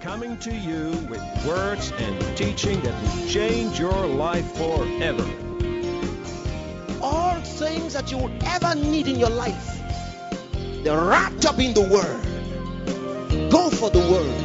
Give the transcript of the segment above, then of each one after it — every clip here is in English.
coming to you with words and teaching that will change your life forever. All things that you will ever need in your life, they're wrapped up in the Word. Go for the Word.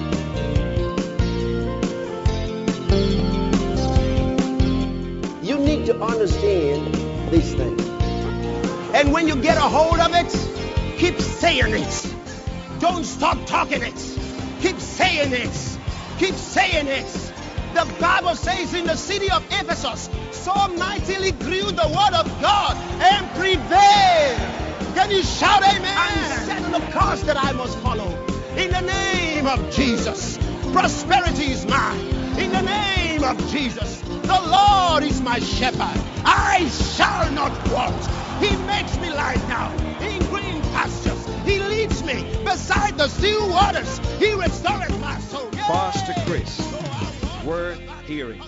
You need to understand these things. And when you get a hold of it, keep saying it. Don't stop talking it. Keep saying it. Keep saying it. The Bible says in the city of Ephesus, so mightily grew the word of God and prevailed. Can you shout amen? And set the course that I must follow. In the name of Jesus, prosperity is mine. In the name of Jesus, the Lord is my shepherd. I shall not want. He makes me lie down in green pastures. He leads me beside the still waters. He restores my soul. Pastor Chris, worth hearing.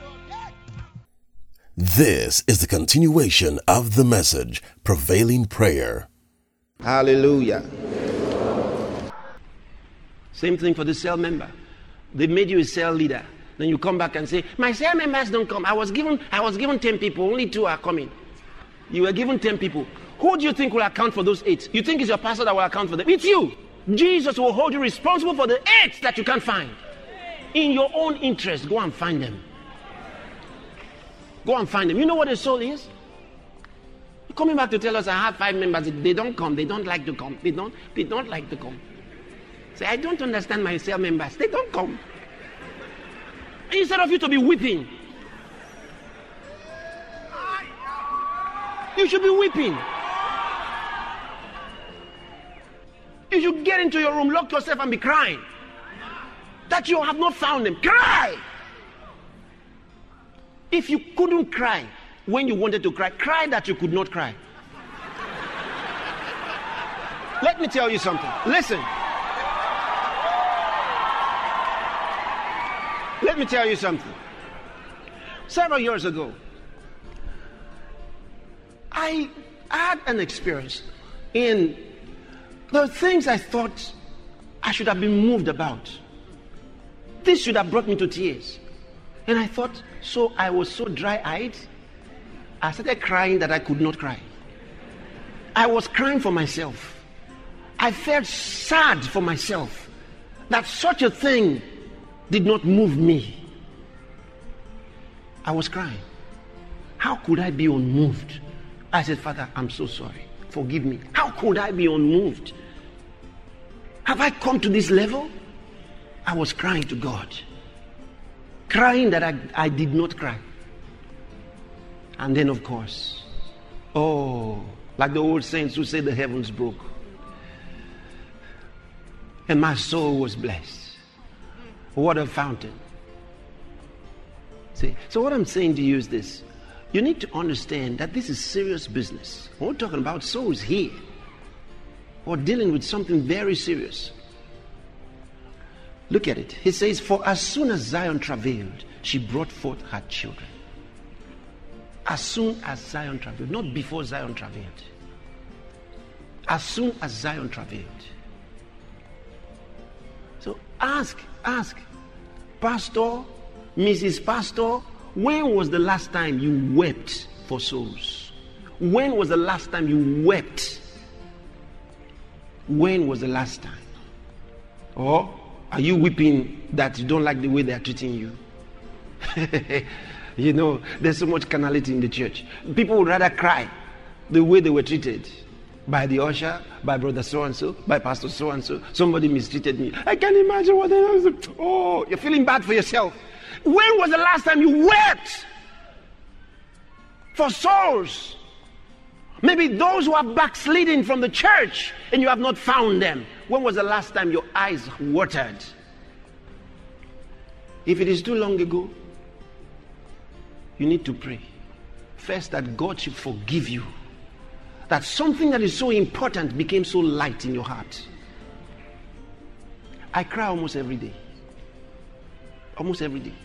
This is the continuation of the message, Prevailing Prayer. Hallelujah. Same thing for the cell member. They made you a cell leader. Then you come back and say, my cell members don't come. I was given 10 people, only 2 are coming. You were given 10 people. Who do you think will account for those 8? You think it's your pastor that will account for them? It's you. Jesus will hold you responsible for the 8 that you can't find. In your own interest, go and find them. Go and find them. You know what a soul is? You're coming back to tell us I have 5 members. They don't come. They don't like to come. They don't like to come. Say, I don't understand my cell members. They don't come. Instead of you to be weeping, you should be weeping. You should get into your room, lock yourself and be crying that you have not found them. Cry! If you couldn't cry when you wanted to cry, cry that you could not cry. Let me tell you something. Listen. Let me tell you something. Several years ago, I had an experience in the things I thought I should have been moved about. This should have brought me to tears. And I thought, so I was so dry-eyed, I started crying that I could not cry. I was crying for myself. I felt sad for myself that such a thing did not move me. I was crying. How could I be unmoved? I said, Father, I'm so sorry. Forgive me. How could I be unmoved? Have I come to this level? I was crying to God. Crying that I did not cry. And then, of course, like the old saints who say the heavens broke. And my soul was blessed. What a fountain. See, so what I'm saying to you is this. You need to understand that this is serious business. We're talking about souls here. We're dealing with something very serious. Look at it. He says, for as soon as Zion travailed, she brought forth her children. As soon as Zion travailed, not before Zion travailed. As soon as Zion travailed. So ask, Pastor, Mrs. Pastor, when was the last time you wept for souls? When was the last time you wept? When was the last time? Or are you weeping that you don't like the way they are treating you? You know, there's so much carnality in the church. People would rather cry the way they were treated by the usher, by brother so-and-so, by pastor so-and-so. Somebody mistreated me. I can't imagine what they are. Oh, you're feeling bad for yourself. When was the last time you wept for souls? Maybe those who are backsliding from the church and you have not found them. When was the last time your eyes watered? If it is too long ago, you need to pray. First, that God should forgive you. That something that is so important became so light in your heart. I cry almost every day. Almost every day.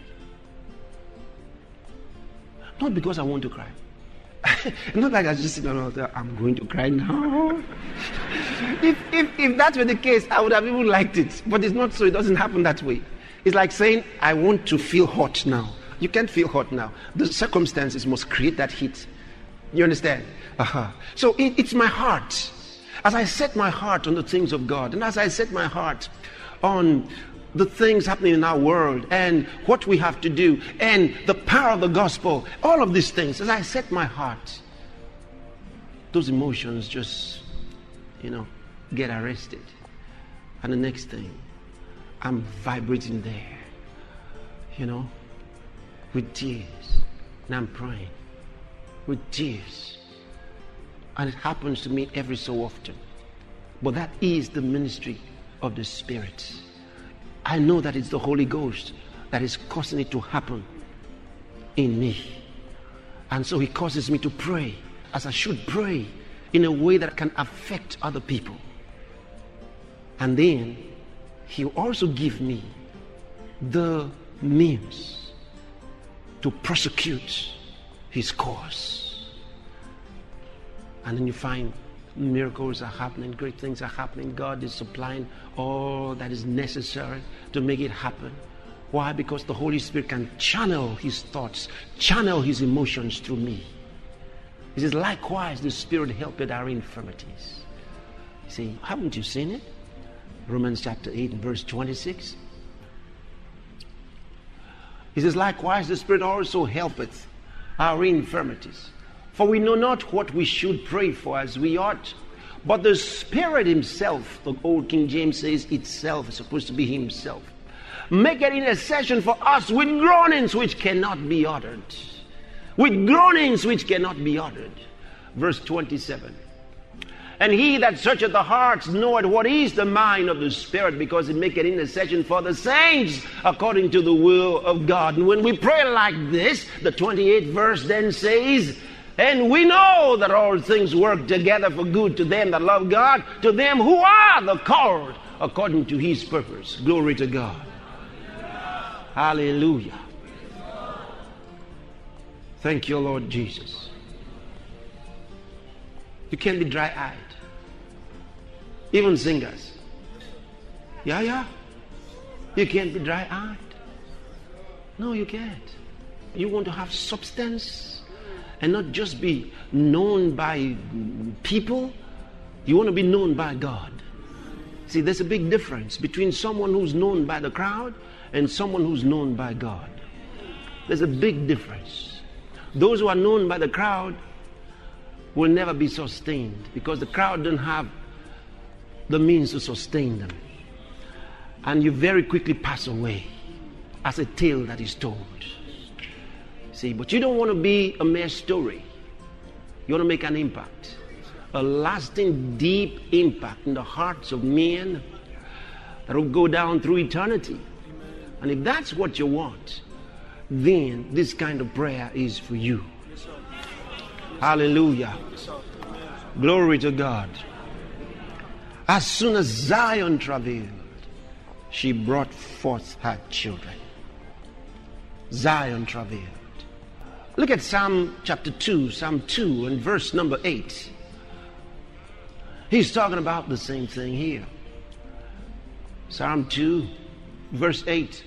Not because I want to cry. Not like I just sit on the altar, I'm going to cry now. If that were the case, I would have even liked it. But it's not so. It doesn't happen that way. It's like saying, I want to feel hot now. You can't feel hot now. The circumstances must create that heat. You understand? So it's my heart. As I set my heart on the things of God, and as I set my heart on the things happening in our world and what we have to do and the power of the gospel, all of these things, as I set my heart, those emotions just, get arrested. And the next thing, I'm vibrating there, with tears. And I'm praying with tears. And it happens to me every so often. But that is the ministry of the Spirit. I know that it's the Holy Ghost that is causing it to happen in me. And so he causes me to pray as I should pray in a way that can affect other people. And then he'll also give me the means to prosecute his cause. And then you find miracles are happening, great things are happening. God is supplying all that is necessary to make it happen. Why? Because the Holy Spirit can channel his thoughts, channel his emotions through me. He says, likewise, the Spirit helpeth our infirmities. You see, haven't you seen it? Romans chapter 8 and verse 26. He says, likewise, the Spirit also helpeth our infirmities. For we know not what we should pray for as we ought. But the Spirit himself, the old King James says itself, is supposed to be himself, make an intercession for us with groanings which cannot be uttered. With groanings which cannot be uttered. Verse 27. And he that searcheth the hearts knoweth what is the mind of the Spirit, because it maketh intercession for the saints according to the will of God. And when we pray like this, the 28th verse then says, and we know that all things work together for good to them that love God, to them who are the called according to his purpose. Glory to God. Hallelujah. Thank you, Lord Jesus. You can't be dry-eyed. Even singers. Yeah. You can't be dry-eyed. No, you can't. You want to have substance and not just be known by people. You want to be known by God. See, there's a big difference between someone who's known by the crowd and someone who's known by God. There's a big difference. Those who are known by the crowd will never be sustained because the crowd don't have the means to sustain them. And you very quickly pass away as a tale that is told. See, but you don't want to be a mere story. You want to make an impact, a lasting, deep impact in the hearts of men that will go down through eternity. And if that's what you want, then this kind of prayer is for you. Hallelujah. Glory to God. As soon as Zion travailed, she brought forth her children. Zion travailed. Look at Psalm chapter 2, Psalm 2 and verse number 8. He's talking about the same thing here. Psalm 2, verse 8.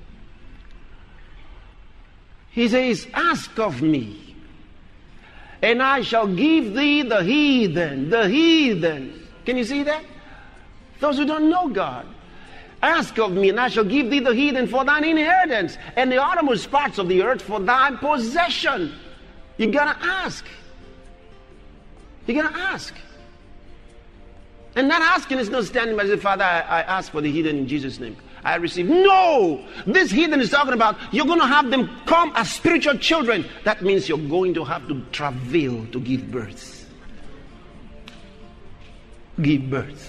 He says, ask of me, and I shall give thee the heathen. The heathen. Can you see that? Those who don't know God. Ask of me, and I shall give thee the heathen for thine inheritance, and the uttermost parts of the earth for thy possession. You gotta ask. You gotta ask. And not asking is not standing by the Father, I ask for the heathen in Jesus' name. I receive. No! This heathen is talking about you're going to have them come as spiritual children. That means you're going to have to travail to give birth. Give birth.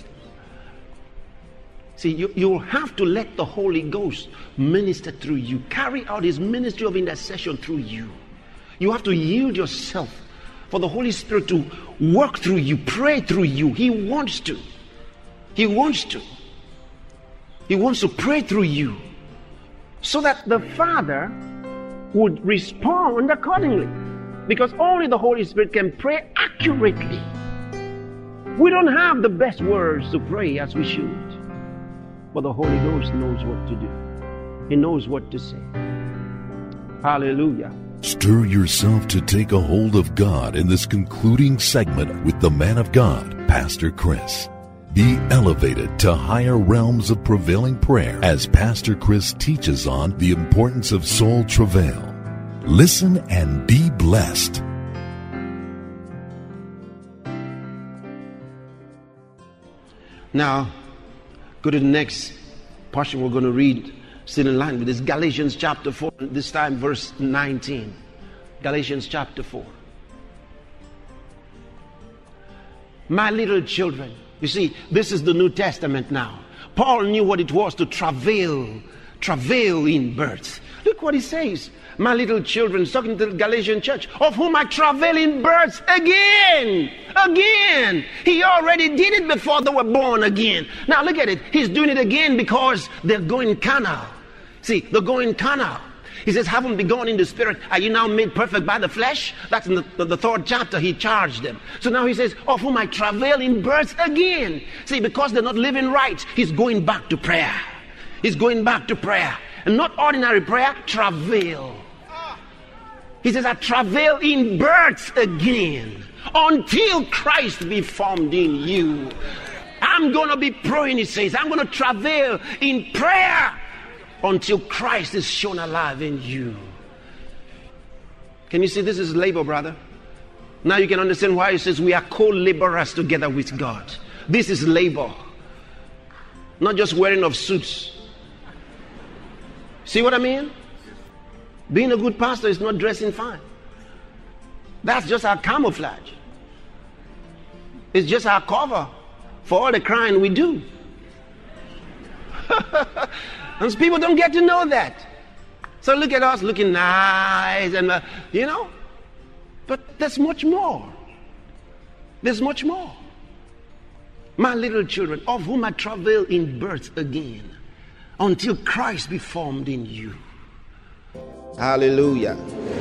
See, you'll have to let the Holy Ghost minister through you. Carry out his ministry of intercession through you. You have to yield yourself for the Holy Spirit to work through you, pray through you. He wants to. He wants to. He wants to pray through you so that the Father would respond accordingly. Because only the Holy Spirit can pray accurately. We don't have the best words to pray as we should. But the Holy Ghost knows what to do. He knows what to say. Hallelujah. Stir yourself to take a hold of God in this concluding segment with the man of God, Pastor Chris. Be elevated to higher realms of prevailing prayer as Pastor Chris teaches on the importance of soul travail. Listen and be blessed. Now, go to the next portion we're going to read, still in line with this, Galatians chapter 4, this time verse 19. Galatians chapter 4. My little children, you see, this is the New Testament now. Paul knew what it was to travail in birth. Look what he says. My little children, he's talking to the Galatian church, of whom I travail in birth again. He already did it before they were born again. Now look at it. He's doing it again because they're going carnal. See, they're going carnal. He says, haven't begun in the spirit, are you now made perfect by the flesh? That's in the third chapter. He charged them. So now he says, of whom I travail in birth again. See, because they're not living right, he's going back to prayer. He's going back to prayer. And not ordinary prayer, travail. He says, I travail in birth again until Christ be formed in you. I'm going to be praying, he says. I'm going to travail in prayer until Christ is shown alive in you. Can you see this is labor, brother? Now you can understand why he says we are co-laborers together with God. This is labor. Not just wearing of suits. See what I mean? Being a good pastor is not dressing fine. That's just our camouflage. It's just our cover for all the crying we do. And people don't get to know that. So look at us looking nice and, but there's much more. There's much more. My little children, of whom I travail in birth again, until Christ be formed in you. Hallelujah.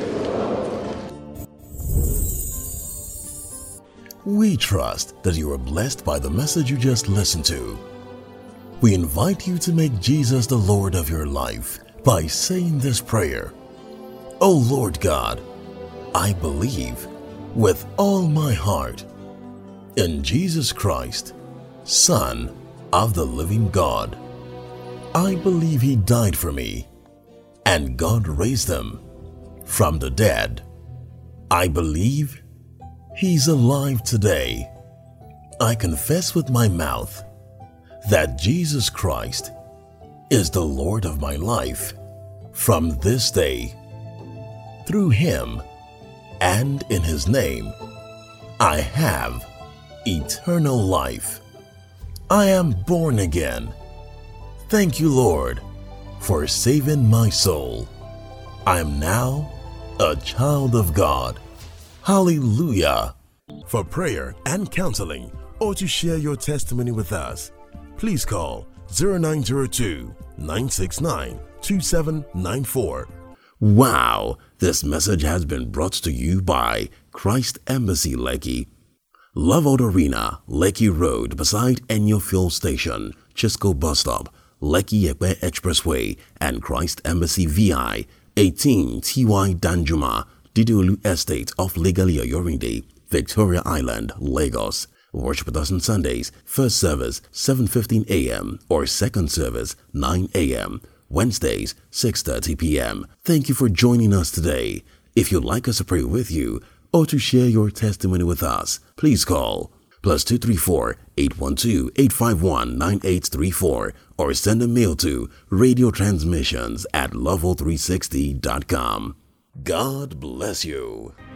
We trust that you are blessed by the message you just listened to. We invite you to make Jesus the Lord of your life by saying this prayer. O Lord God, I believe with all my heart in Jesus Christ, Son of the living God. I believe he died for me and God raised him from the dead. I believe he's alive today. I confess with my mouth that Jesus Christ is the Lord of my life from this day. Through him and in his name, I have eternal life. I am born again. Thank you, Lord, for saving my soul. I am now a child of God. Hallelujah. For prayer and counseling or to share your testimony with us, please call 0902-969-2794. Wow, this message has been brought to you by Christ Embassy Lekki, Love Out Arena, Lekki Road beside Enyo Fuel Station, Chisco Bus Stop, Lekki Ekpe Expressway, and Christ Embassy VI, 18 TY Danjuma, Didiolu Estate off Legalia Yorinde, Victoria Island, Lagos. Worship with us on Sundays, first service 7:15 a.m. or second service 9 a.m. Wednesdays 6:30 p.m. Thank you for joining us today. If you'd like us to pray with you or to share your testimony with us, please call +234 812 851 9834 or send a mail to radiotransmissions@level360.com. God bless you.